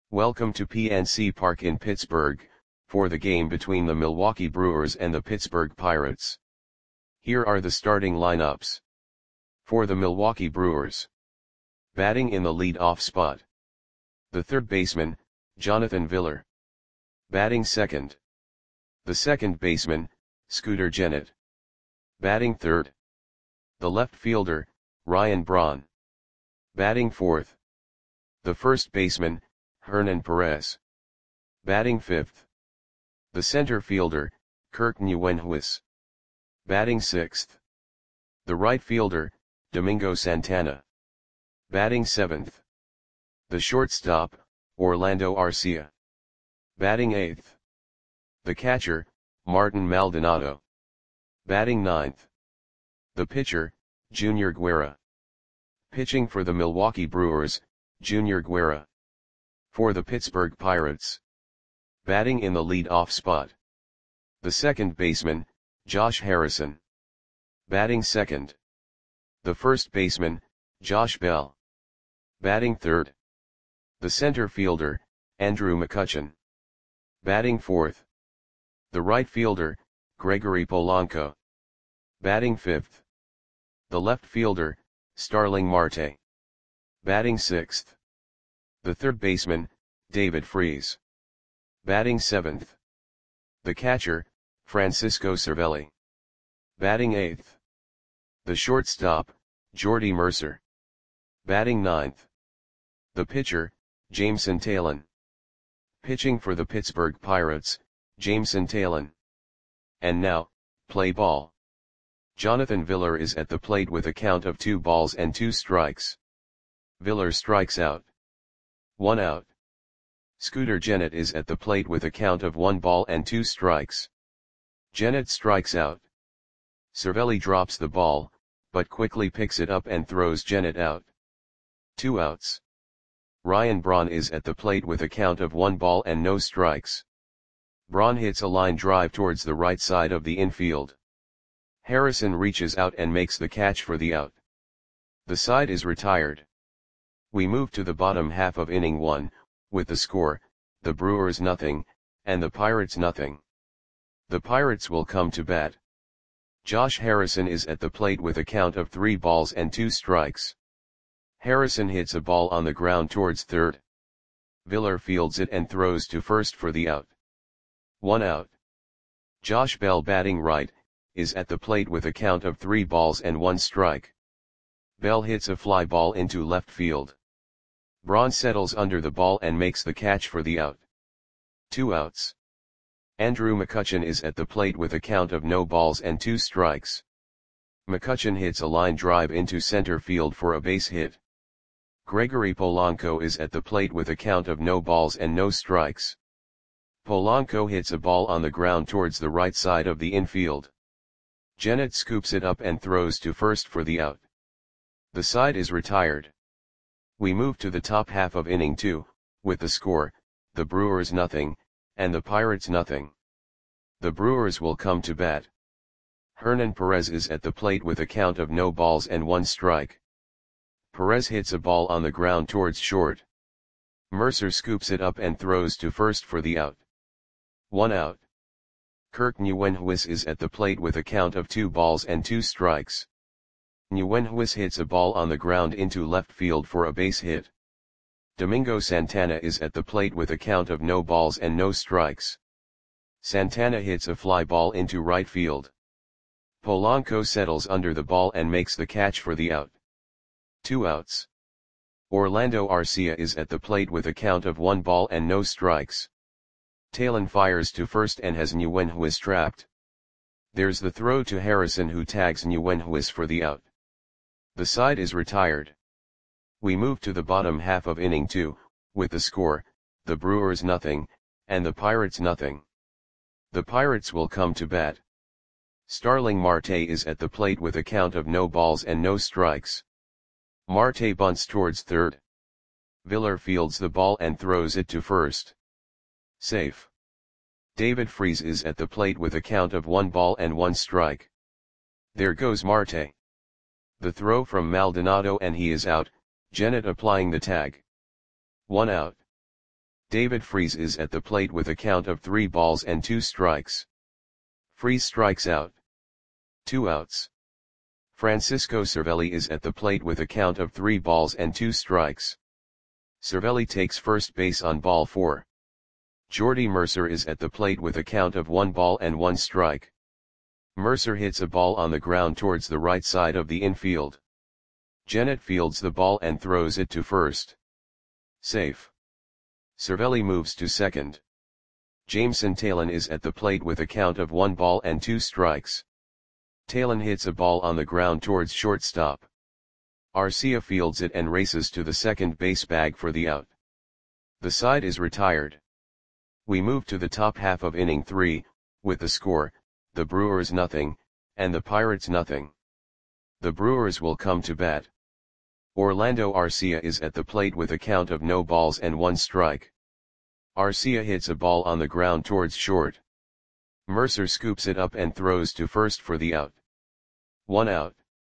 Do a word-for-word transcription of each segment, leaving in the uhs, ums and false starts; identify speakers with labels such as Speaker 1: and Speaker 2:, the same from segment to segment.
Speaker 1: Welcome to P N C Park in Pittsburgh, for the game between the Milwaukee Brewers and the Pittsburgh Pirates. Here are the starting lineups. For the Milwaukee Brewers. Batting in the lead-off spot. The third baseman, Jonathan Villar. Batting second. The second baseman, Scooter Gennett. Batting third. The left fielder, Ryan Braun. Batting fourth. The first baseman, Hernan Perez. Batting fifth. The center fielder, Kirk Nieuwenhuis. Batting sixth. The right fielder, Domingo Santana. Batting seventh. The shortstop, Orlando Arcia. Batting eighth. The catcher, Martin Maldonado. Batting ninth. The pitcher, Junior Guerra. Pitching for the Milwaukee Brewers, Junior Guerra. For the Pittsburgh Pirates. Batting in the lead-off spot. The second baseman, Josh Harrison. Batting second. The first baseman, Josh Bell. Batting third. The center fielder, Andrew McCutchen. Batting fourth. The right fielder, Gregory Polanco. Batting fifth. The left fielder, Starling Marte. Batting sixth. The third baseman, David Freese. Batting seventh. The catcher, Francisco Cervelli. Batting eighth. The shortstop, Jordy Mercer. Batting ninth. The pitcher, Jameson Taillon. Pitching for the Pittsburgh Pirates, Jameson Taillon. And now, play ball. Jonathan Villar is at the plate with a count of two balls and two strikes. Villar strikes out. One out. Scooter Gennett is at the plate with a count of one ball and two strikes. Gennett strikes out. Cervelli drops the ball, but quickly picks it up and throws Gennett out. Two outs. Ryan Braun is at the plate with a count of one ball and no strikes. Braun hits a line drive towards the right side of the infield. Harrison reaches out and makes the catch for the out. The side is retired. We move to the bottom half of inning one, with the score, the Brewers nothing, and the Pirates nothing. The Pirates will come to bat. Josh Harrison is at the plate with a count of three balls and two strikes. Harrison hits a ball on the ground towards third. Villar fields it and throws to first for the out. One out. Josh Bell, batting right, is at the plate with a count of three balls and one strike. Bell hits a fly ball into left field. Braun settles under the ball and makes the catch for the out. Two outs. Andrew McCutchen is at the plate with a count of no balls and two strikes. McCutchen hits a line drive into center field for a base hit. Gregory Polanco is at the plate with a count of no balls and no strikes. Polanco hits a ball on the ground towards the right side of the infield. Gennett scoops it up and throws to first for the out. The side is retired. We move to the top half of inning two, with the score, the Brewers nothing, and the Pirates nothing. The Brewers will come to bat. Hernan Perez is at the plate with a count of no balls and one strike. Perez hits a ball on the ground towards short. Mercer scoops it up and throws to first for the out. One out. Kirk Nieuwenhuis is at the plate with a count of two balls and two strikes. Nieuwenhuis hits a ball on the ground into left field for a base hit. Domingo Santana is at the plate with a count of no balls and no strikes. Santana hits a fly ball into right field. Polanco settles under the ball and makes the catch for the out. Two outs. Orlando Arcia is at the plate with a count of one ball and no strikes. Taillon fires to first and has Nieuwenhuis trapped. There's the throw to Harrison, who tags Nieuwenhuis for the out. The side is retired. We move to the bottom half of inning two, with the score, the Brewers nothing, and the Pirates nothing. The Pirates will come to bat. Starling Marte is at the plate with a count of no balls and no strikes. Marte bunts towards third. Villar fields the ball and throws it to first. Safe. David Freese is at the plate with a count of one ball and one strike. There goes Marte. The throw from Maldonado and he is out, Gennett applying the tag. One out. David Freese is at the plate with a count of three balls and two strikes. Freese strikes out. Two outs. Francisco Cervelli is at the plate with a count of three balls and two strikes. Cervelli takes first base on ball four. Jordy Mercer is at the plate with a count of one ball and one strike. Mercer hits a ball on the ground towards the right side of the infield. Gennett fields the ball and throws it to first. Safe. Cervelli moves to second. Jameson Taillon is at the plate with a count of one ball and two strikes. Taillon hits a ball on the ground towards shortstop. Arcia fields it and races to the second base bag for the out. The side is retired. We move to the top half of inning three, with the score, the Brewers nothing, and the Pirates nothing. The Brewers will come to bat. Orlando Arcia is at the plate with a count of no balls and one strike. Arcia hits a ball on the ground towards short. Mercer scoops it up and throws to first for the out. One out.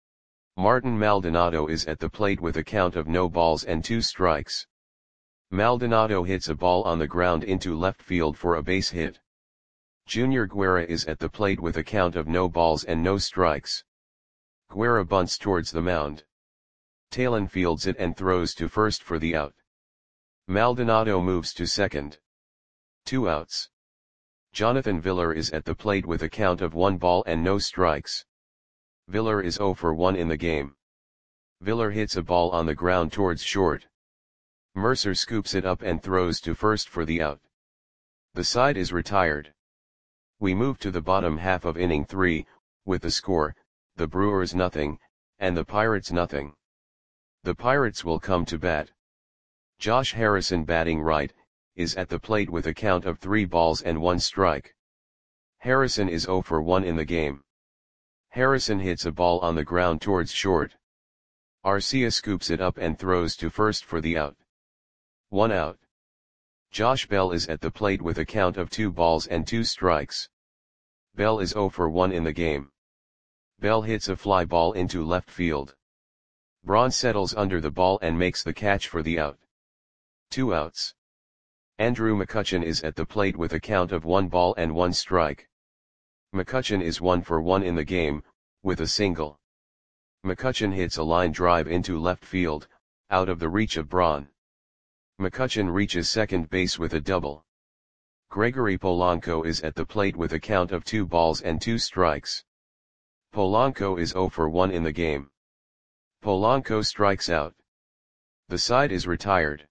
Speaker 1: Martin Maldonado is at the plate with a count of no balls and two strikes. Maldonado hits a ball on the ground into left field for a base hit. Junior Guerra is at the plate with a count of no balls and no strikes. Guerra bunts towards the mound. Taillon fields it and throws to first for the out. Maldonado moves to second. Two outs. Jonathan Villar is at the plate with a count of one ball and no strikes. Villar is zero for one in the game. Villar hits a ball on the ground towards short. Mercer scoops it up and throws to first for the out. The side is retired. We move to the bottom half of inning three, with the score, the Brewers nothing, and the Pirates nothing. The Pirates will come to bat. Josh Harrison, batting right, is at the plate with a count of three balls and one strike. Harrison is zero for one in the game. Harrison hits a ball on the ground towards short. Arcia scoops it up and throws to first for the out. One out. Josh Bell is at the plate with a count of two balls and two strikes. Bell is zero for one in the game. Bell hits a fly ball into left field. Braun settles under the ball and makes the catch for the out. Two outs. Andrew McCutchen is at the plate with a count of one ball and one strike. McCutchen is one for one in the game, with a single. McCutchen hits a line drive into left field, out of the reach of Braun. McCutchen reaches second base with a double. Gregory Polanco is at the plate with a count of two balls and two strikes. Polanco is zero for one in the game. Polanco strikes out. The side is retired.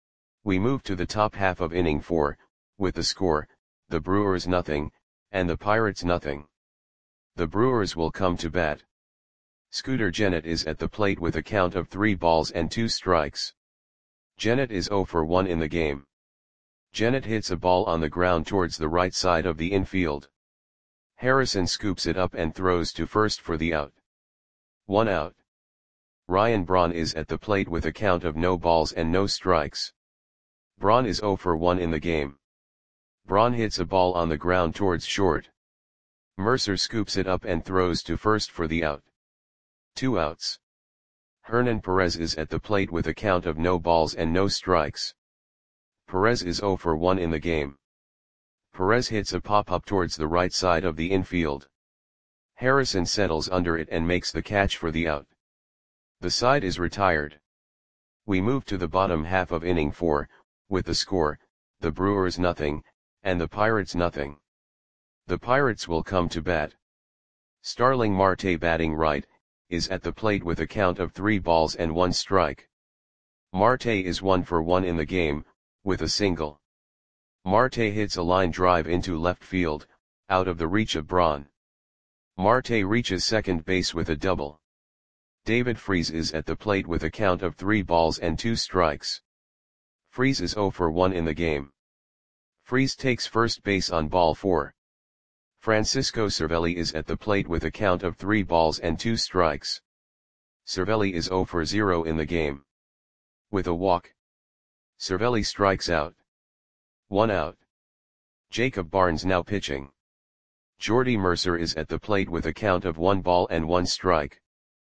Speaker 1: We move to the top half of inning four, with the score, the Brewers nothing, and the Pirates nothing. The Brewers will come to bat. Scooter Gennett is at the plate with a count of three balls and two strikes. Gennett is zero for one in the game. Gennett hits a ball on the ground towards the right side of the infield. Harrison scoops it up and throws to first for the out. One out. Ryan Braun is at the plate with a count of no balls and no strikes. Braun is zero for one in the game. Braun hits a ball on the ground towards short. Mercer scoops it up and throws to first for the out. Two outs. Hernan Perez is at the plate with a count of no balls and no strikes. Perez is zero for one in the game. Perez hits a pop-up towards the right side of the infield. Harrison settles under it and makes the catch for the out. The side is retired. We move to the bottom half of inning four, with the score, the Brewers nothing, and the Pirates nothing. The Pirates will come to bat. Starling Marte, batting right, is at the plate with a count of three balls and one strike. Marte is one for one in the game, with a single. Marte hits a line drive into left field, out of the reach of Braun. Marte reaches second base with a double. David Freese is at the plate with a count of three balls and two strikes. Freese is zero for one in the game. Freese takes first base on ball four. Francisco Cervelli is at the plate with a count of three balls and two strikes. Cervelli is zero for zero in the game. With a walk. Cervelli strikes out. One out. Jacob Barnes now pitching. Jordy Mercer is at the plate with a count of one ball and one strike.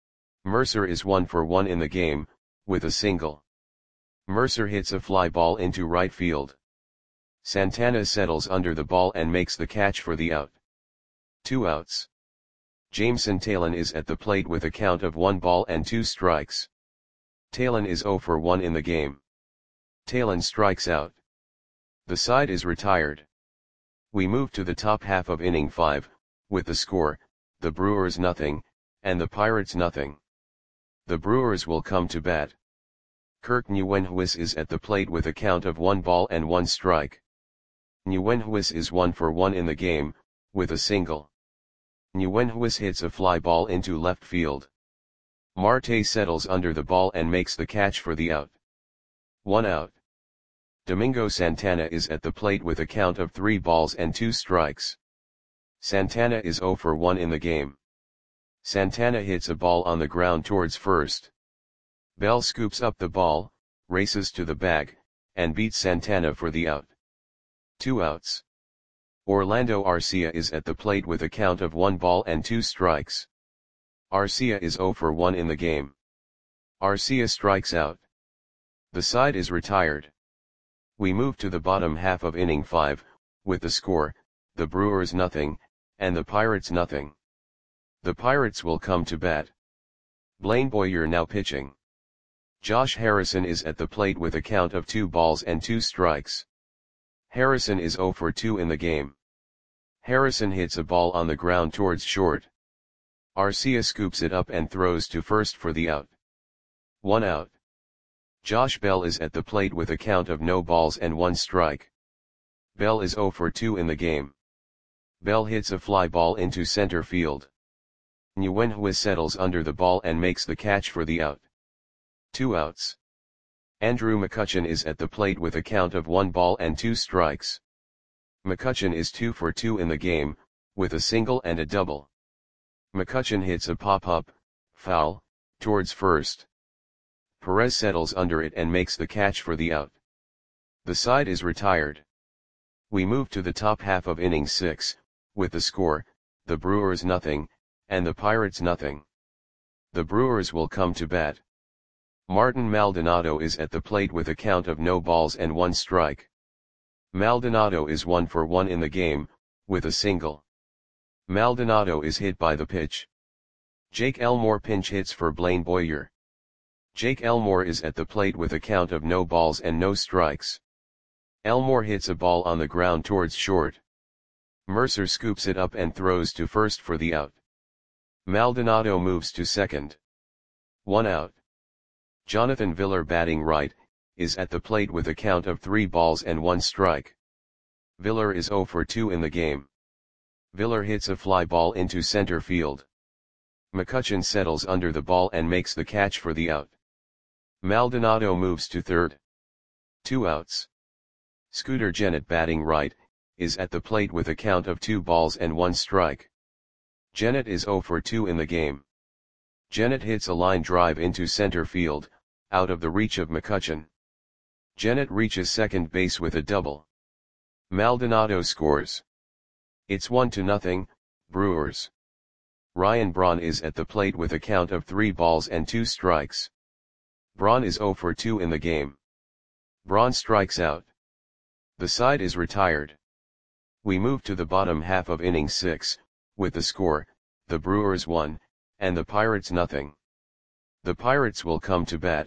Speaker 1: Mercer is one for one in the game, with a single. Mercer hits a fly ball into right field. Santana settles under the ball and makes the catch for the out. Two outs. Jameson Taillon is at the plate with a count of one ball and two strikes. Taillon is zero for one in the game. Taillon strikes out. The side is retired. We move to the top half of inning five, with the score, the Brewers nothing, and the Pirates nothing. The Brewers will come to bat. Kirk Nguyenhuis is at the plate with a count of one ball and one strike. Nguyenhuis is one for one in the game, with a single. Nguyenhuis hits a fly ball into left field. Marte settles under the ball and makes the catch for the out. One out. Domingo Santana is at the plate with a count of three balls and two strikes. Santana is zero for one in the game. Santana hits a ball on the ground towards first. Bell scoops up the ball, races to the bag, and beats Santana for the out. Two outs. Orlando Arcia is at the plate with a count of one ball and two strikes. Arcia is zero for one in the game. Arcia strikes out. The side is retired. We move to the bottom half of inning five, with the score, the Brewers nothing, and the Pirates nothing. The Pirates will come to bat. Blaine Boyer now pitching. Josh Harrison is at the plate with a count of two balls and two strikes. Harrison is zero for two in the game. Harrison hits a ball on the ground towards short. Arcia scoops it up and throws to first for the out. One out. Josh Bell is at the plate with a count of no balls and one strike. Bell is zero for two in the game. Bell hits a fly ball into center field. Nguyenhuis settles under the ball and makes the catch for the out. Two outs. Andrew McCutchen is at the plate with a count of one ball and two strikes. McCutchen is two for two in the game, with a single and a double. McCutchen hits a pop-up, foul, towards first. Perez settles under it and makes the catch for the out. The side is retired. We move to the top half of inning six, with the score, the Brewers nothing, and the Pirates nothing. The Brewers will come to bat. Martin Maldonado is at the plate with a count of no balls and one strike. Maldonado is one for one in the game, with a single. Maldonado is hit by the pitch. Jake Elmore pinch hits for Blaine Boyer. Jake Elmore is at the plate with a count of no balls and no strikes. Elmore hits a ball on the ground towards short. Mercer scoops it up and throws to first for the out. Maldonado moves to second. One out. Jonathan Villar batting right, is at the plate with a count of three balls and one strike. Villar is zero for two in the game. Villar hits a fly ball into center field. McCutchen settles under the ball and makes the catch for the out. Maldonado moves to third. Two outs. Scooter Gennett batting right, is at the plate with a count of two balls and one strike. Gennett is zero for two in the game. Gennett hits a line drive into center field, out of the reach of McCutchen. Gennett reaches second base with a double. Maldonado scores. It's one to nothing, Brewers. Ryan Braun is at the plate with a count of three balls and two strikes. Braun is zero for two in the game. Braun strikes out. The side is retired. We move to the bottom half of inning six, with the score, the Brewers one, and the Pirates nothing. The Pirates will come to bat.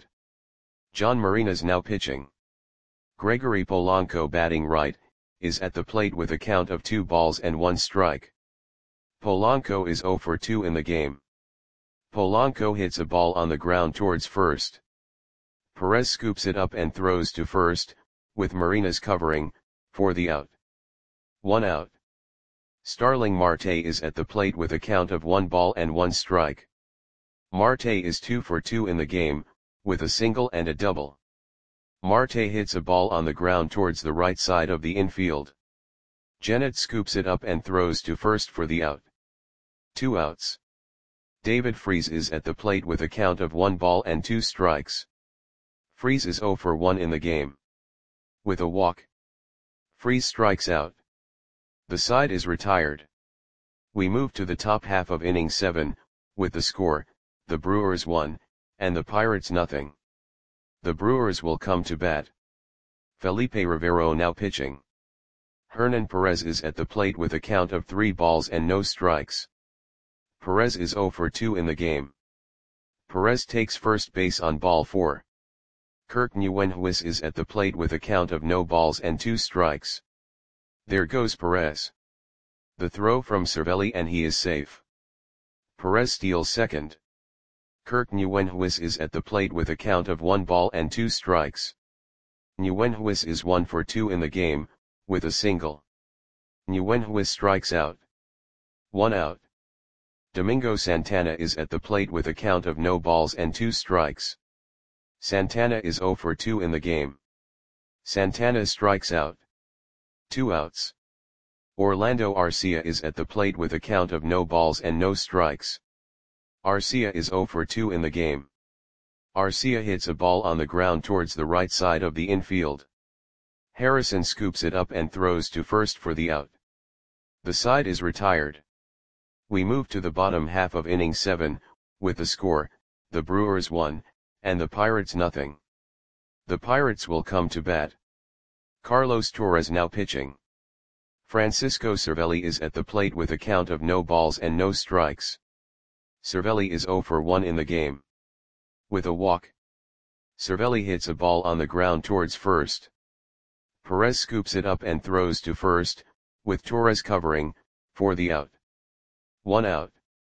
Speaker 1: John Marinas now pitching. Gregory Polanco batting right, is at the plate with a count of two balls and one strike. Polanco is zero for two in the game. Polanco hits a ball on the ground towards first. Perez scoops it up and throws to first, with Marinas covering, for the out. One out. Starling Marte is at the plate with a count of one ball and one strike. Marte is two for two in the game, with a single and a double. Marte hits a ball on the ground towards the right side of the infield. Gennett scoops it up and throws to first for the out. Two outs. David Freese is at the plate with a count of one ball and two strikes. Freese is zero for one in the game. With a walk, Freese strikes out. The side is retired. We move to the top half of inning seven, with the score, the Brewers one, and the Pirates nothing. The Brewers will come to bat. Felipe Rivero now pitching. Hernan Perez is at the plate with a count of three balls and no strikes. Perez is zero for two in the game. Perez takes first base on ball four. Kirk Nguyenhuis is at the plate with a count of no balls and two strikes. There goes Perez. The throw from Cervelli and he is safe. Perez steals second. Kirk Nguyenhuis is at the plate with a count of one ball and two strikes. Nguyenhuis is one for two in the game, with a single. Nguyenhuis strikes out. One out. Domingo Santana is at the plate with a count of no balls and two strikes. Santana is zero for two in the game. Santana strikes out. Two outs. Orlando Arcia is at the plate with a count of no balls and no strikes. Arcia is zero for two in the game. Arcia hits a ball on the ground towards the right side of the infield. Harrison scoops it up and throws to first for the out. The side is retired. We move to the bottom half of inning seven, with the score, the Brewers one, and the Pirates nothing. The Pirates will come to bat. Carlos Torres now pitching. Francisco Cervelli is at the plate with a count of no balls and no strikes. Cervelli is zero for one in the game. With a walk. Cervelli hits a ball on the ground towards first. Perez scoops it up and throws to first, with Torres covering, for the out. One out.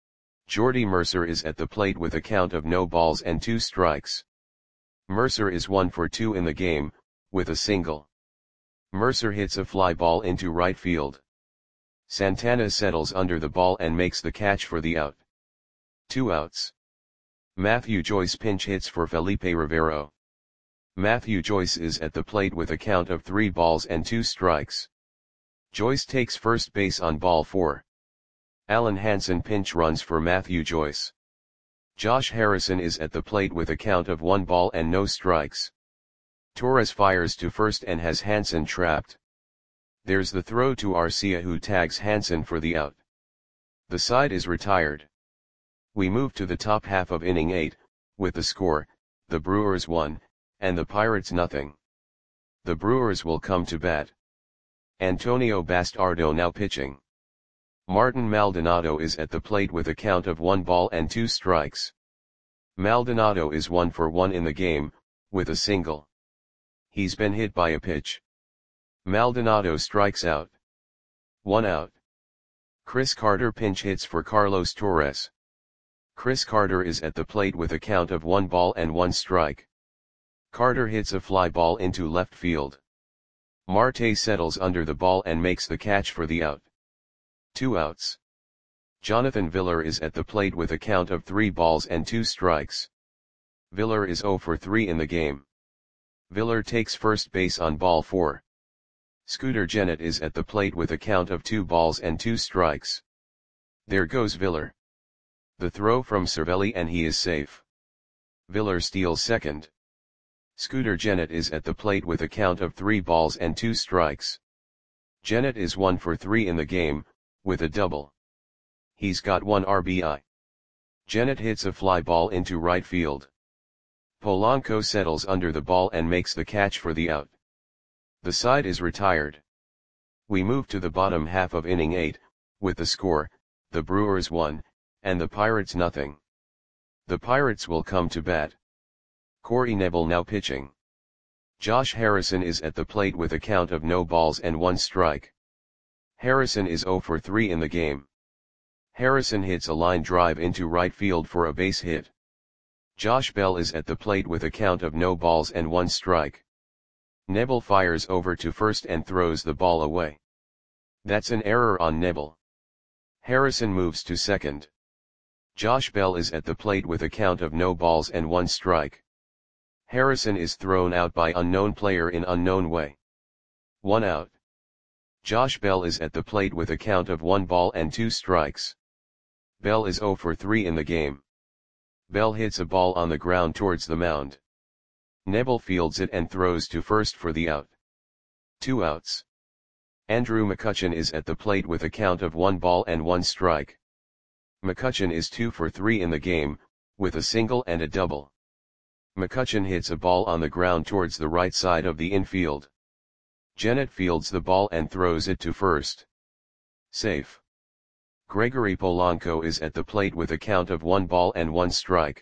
Speaker 1: Jordy Mercer is at the plate with a count of no balls and two strikes. Mercer is one for two in the game, with a single. Mercer hits a fly ball into right field. Santana settles under the ball and makes the catch for the out. Two outs. Matthew Joyce pinch hits for Felipe Rivero. Matthew Joyce is at the plate with a count of three balls and two strikes. Joyce takes first base on ball four. Alan Hansen pinch runs for Matthew Joyce. Josh Harrison is at the plate with a count of one ball and no strikes. Torres fires to first and has Hansen trapped. There's the throw to Arcia, who tags Hansen for the out. The side is retired. We move to the top half of inning eight, with the score, the Brewers one, and the Pirates nothing. The Brewers will come to bat. Antonio Bastardo now pitching. Martin Maldonado is at the plate with a count of one ball and two strikes. Maldonado is one for one in the game, with a single. He's been hit by a pitch. Maldonado strikes out. One out. Chris Carter pinch hits for Carlos Torres. Chris Carter is at the plate with a count of one ball and one strike. Carter hits a fly ball into left field. Marte settles under the ball and makes the catch for the out. Two outs. Jonathan Villar is at the plate with a count of three balls and two strikes. Villar is zero for three in the game. Villar takes first base on ball four. Scooter Gennett is at the plate with a count of two balls and two strikes. There goes Villar. The throw from Cervelli and he is safe. Villar steals second. Scooter Gennett is at the plate with a count of three balls and two strikes. Gennett is one for three in the game, with a double. He's got one R B I. Gennett hits a fly ball into right field. Polanco settles under the ball and makes the catch for the out. The side is retired. We move to the bottom half of inning eight, with the score, the Brewers one, and the Pirates nothing. The Pirates will come to bat. Corey Knebel now pitching. Josh Harrison is at the plate with a count of no balls and one strike. Harrison is zero for three in the game. Harrison hits a line drive into right field for a base hit. Josh Bell is at the plate with a count of no balls and one strike. Knebel fires over to first and throws the ball away. That's an error on Knebel. Harrison moves to second. Josh Bell is at the plate with a count of no balls and one strike. Harrison is thrown out by unknown player in unknown way. One out. Josh Bell is at the plate with a count of one ball and two strikes. Bell is zero for three in the game. Bell hits a ball on the ground towards the mound. Knebel fields it and throws to first for the out. Two outs. Andrew McCutchen is at the plate with a count of one ball and one strike. McCutchen is two for three in the game, with a single and a double. McCutchen hits a ball on the ground towards the right side of the infield. Jennett fields the ball and throws it to first. Safe. Gregory Polanco is at the plate with a count of one ball and one strike.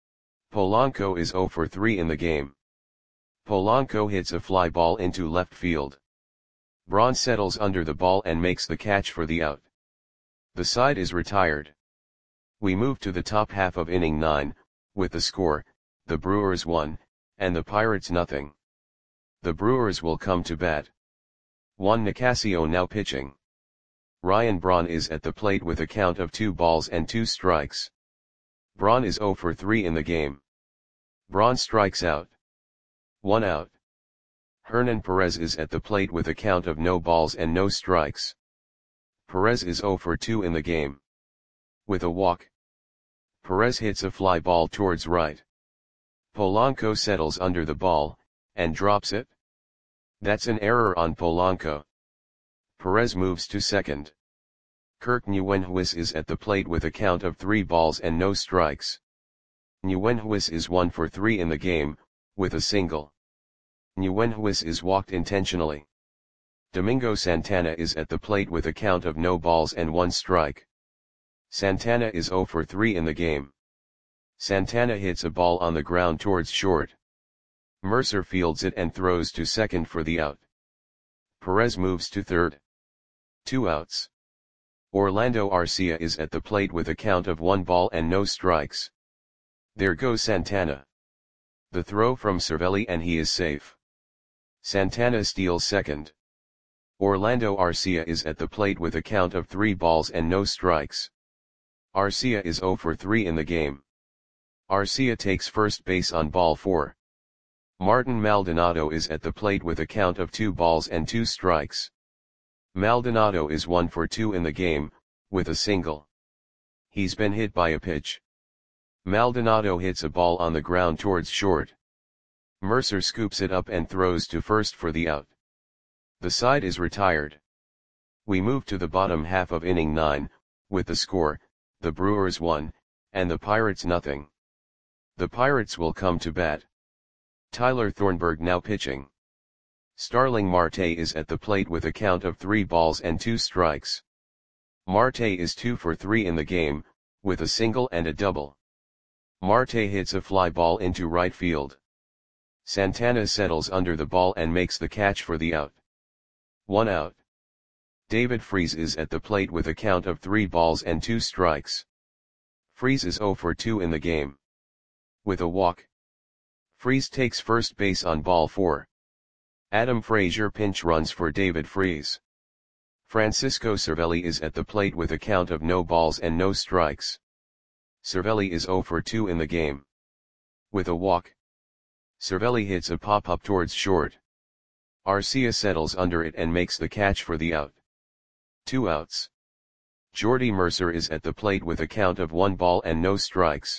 Speaker 1: Polanco is zero for three in the game. Polanco hits a fly ball into left field. Braun settles under the ball and makes the catch for the out. The side is retired. We move to the top half of inning nine, with the score, the Brewers one, and the Pirates nothing. The Brewers will come to bat. Juan Nicasio now pitching. Ryan Braun is at the plate with a count of two balls and two strikes. Braun is zero for three in the game. Braun strikes out. One out. Hernan Perez is at the plate with a count of no balls and no strikes. Perez is zero for two in the game. With a walk. Perez hits a fly ball towards right. Polanco settles under the ball, and drops it. That's an error on Polanco. Perez moves to second. Kirk Nguyenhuis is at the plate with a count of three balls and no strikes. Nguyenhuis is one for three in the game, with a single. Nguyenhuis is walked intentionally. Domingo Santana is at the plate with a count of no balls and one strike. Santana is zero for three in the game. Santana hits a ball on the ground towards short. Mercer fields it and throws to second for the out. Perez moves to third. Two outs. Orlando Arcia is at the plate with a count of one ball and no strikes. There goes Santana. The throw from Cervelli and he is safe. Santana steals second. Orlando Arcia is at the plate with a count of three balls and no strikes. Arcia is zero for three in the game. Arcia takes first base on ball four. Martin Maldonado is at the plate with a count of two balls and two strikes. Maldonado is one for two in the game, with a single. He's been hit by a pitch. Maldonado hits a ball on the ground towards short. Mercer scoops it up and throws to first for the out. The side is retired. We move to the bottom half of inning nine, with the score, the Brewers one, and the Pirates nothing. The Pirates will come to bat. Tyler Thornburg now pitching. Starling Marte is at the plate with a count of three balls and two strikes. Marte is two for three in the game, with a single and a double. Marte hits a fly ball into right field. Santana settles under the ball and makes the catch for the out. One out. David Freese is at the plate with a count of three balls and two strikes. Freese is zero for two in the game. With a walk. Freese takes first base on ball four. Adam Frazier pinch runs for David Freese. Francisco Cervelli is at the plate with a count of no balls and no strikes. Cervelli is zero for two in the game. With a walk. Cervelli hits a pop-up towards short. Arcia settles under it and makes the catch for the out. Two outs. Jordy Mercer is at the plate with a count of one ball and no strikes.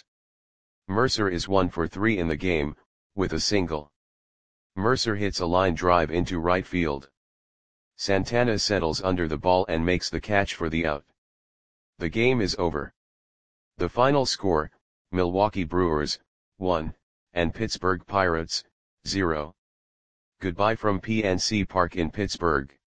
Speaker 1: Mercer is one for three in the game, with a single. Mercer hits a line drive into right field. Santana settles under the ball and makes the catch for the out. The game is over. The final score, Milwaukee Brewers, one, and Pittsburgh Pirates, zero. Goodbye from P N C Park in Pittsburgh.